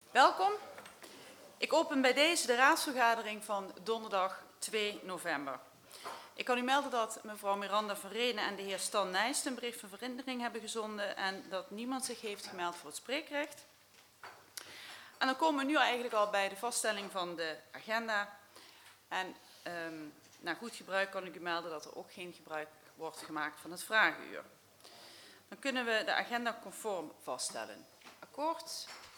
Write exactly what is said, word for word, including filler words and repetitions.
Welkom. Ik open bij deze de raadsvergadering van donderdag twee november. Ik kan u melden dat mevrouw Miranda van Renen en de heer Stan Nijst een brief van verhindering hebben gezonden en dat niemand zich heeft gemeld voor het spreekrecht. En dan komen we nu eigenlijk al bij de vaststelling van de agenda. En um, na goed gebruik kan ik u melden dat er ook geen gebruik wordt gemaakt van het vragenuur. Dan kunnen we de agenda conform vaststellen. Akkoord.